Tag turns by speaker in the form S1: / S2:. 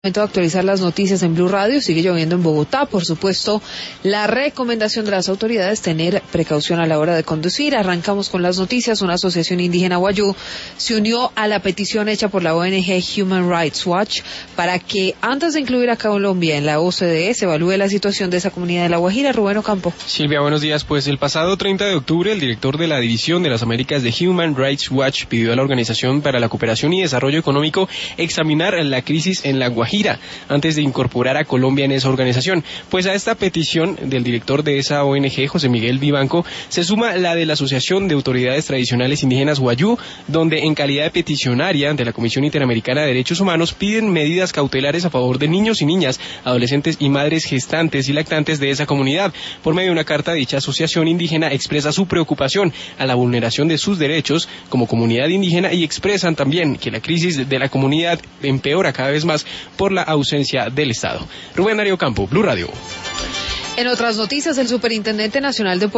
S1: Momento de actualizar las noticias en Blue Radio. Sigue lloviendo en Bogotá. Por supuesto, la recomendación de las autoridades: tener precaución a la hora de conducir. Arrancamos con las noticias. Una asociación indígena wayuu se unió a la petición hecha por la ONG Human Rights Watch para que, antes de incluir a Colombia en la OCDE, se evalúe la situación de esa comunidad de La Guajira. Rubén Ocampo.
S2: Silvia, buenos días. Pues el pasado 30 de octubre, el director de la División de las Américas de Human Rights Watch pidió a la Organización para la Cooperación y Desarrollo Económico examinar la crisis en La Guajira antes de incorporar a Colombia en esa organización. Pues a esta petición del director de esa ONG, José Miguel Vivanco, se suma la de la Asociación de Autoridades Tradicionales Indígenas Wayuu, donde en calidad de peticionaria ante la Comisión Interamericana de Derechos Humanos piden medidas cautelares a favor de niños y niñas, adolescentes y madres gestantes y lactantes de esa comunidad. Por medio de una carta, dicha asociación indígena expresa su preocupación a la vulneración de sus derechos como comunidad indígena y expresan también que la crisis de la comunidad empeora cada vez más por la ausencia del Estado. Rubén Darío Campo, Blue Radio.
S1: En otras noticias, el Superintendente Nacional de